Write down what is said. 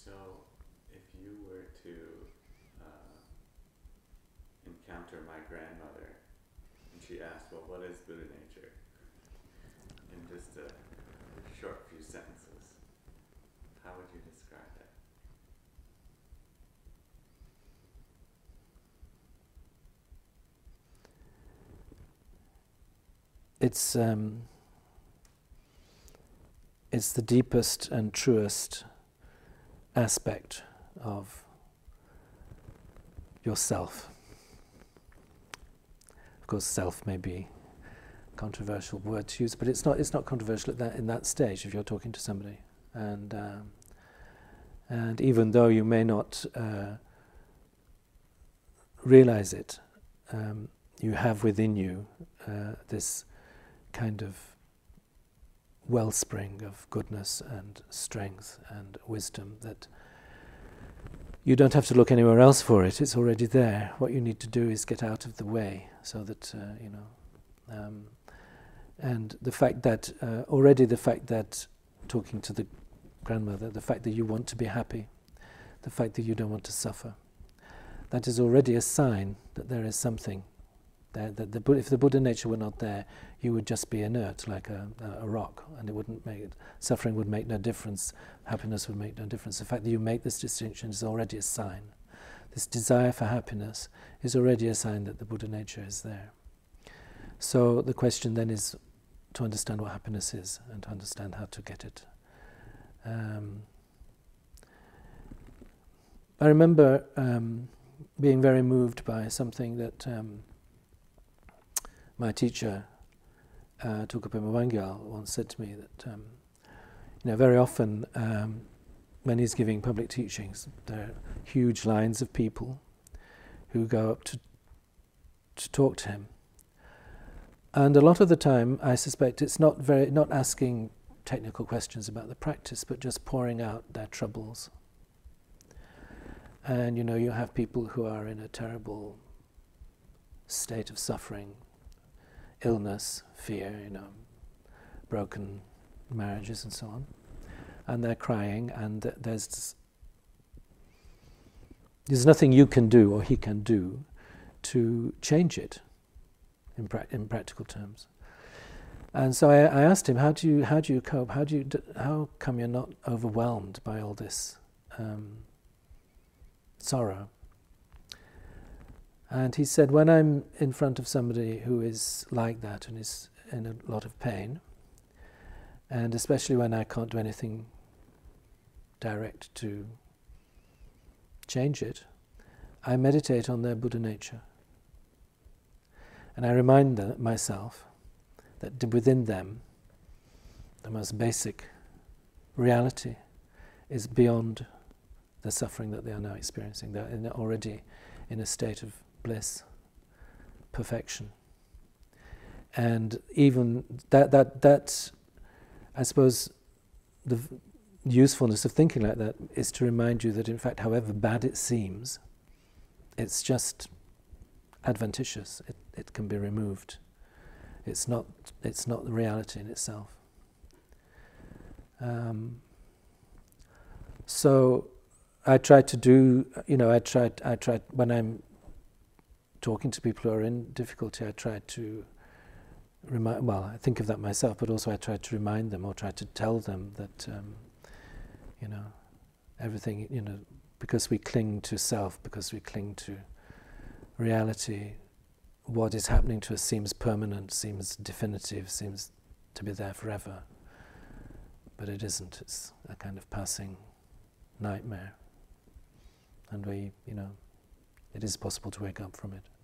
So, if you were to encounter my grandmother, and she asked, well, what is Buddha nature? In just a short few sentences, how would you describe that? It's the deepest and truest aspect of yourself. Of course, self may be a controversial word to use, but it's not controversial in that stage if you're talking to somebody. And even though you may not realize it, you have within you this kind of wellspring of goodness and strength and wisdom that you don't have to look anywhere else for it. It's already there. What you need to do is get out of the way, so that and the fact that talking to the grandmother, the fact that you want to be happy, the fact that you don't want to suffer, that is already a sign that there is something there. That if the Buddha nature were not there, you would just be inert, like a rock, and it wouldn't make it. Suffering would make no difference. Happiness would make no difference. The fact that you make this distinction is already a sign. This desire for happiness is already a sign that the Buddha nature is there. So the question then is to understand what happiness is and to understand how to get it. I remember being very moved by something that my teacher, Tukapema Wangyal, once said to me that very often when he's giving public teachings, there are huge lines of people who go up to talk to him. And a lot of the time, I suspect it's not asking technical questions about the practice, but just pouring out their troubles. And you have people who are in a terrible state of suffering, illness, fear, broken marriages and so on, and they're crying, and there's nothing you can do or he can do to change it in practical terms. And so I asked him, how do you cope? How come you're not overwhelmed by all this sorrow? And he said, when I'm in front of somebody who is like that and is in a lot of pain, and especially when I can't do anything direct to change it, I meditate on their Buddha nature. And I remind myself that within them, the most basic reality is beyond the suffering that they are now experiencing. They're already in a state of bliss, perfection. And even that I suppose the usefulness of thinking like that is to remind you that in fact, however bad it seems, it's just adventitious. It can be removed. It's not the reality in itself. So I try to do, I try when I'm talking to people who are in difficulty, I try to I think of that myself, but also I try to remind them or try to tell them that, everything, because we cling to self, because we cling to reality, what is happening to us seems permanent, seems definitive, seems to be there forever. But it isn't. It's a kind of passing nightmare. And it is possible to wake up from it.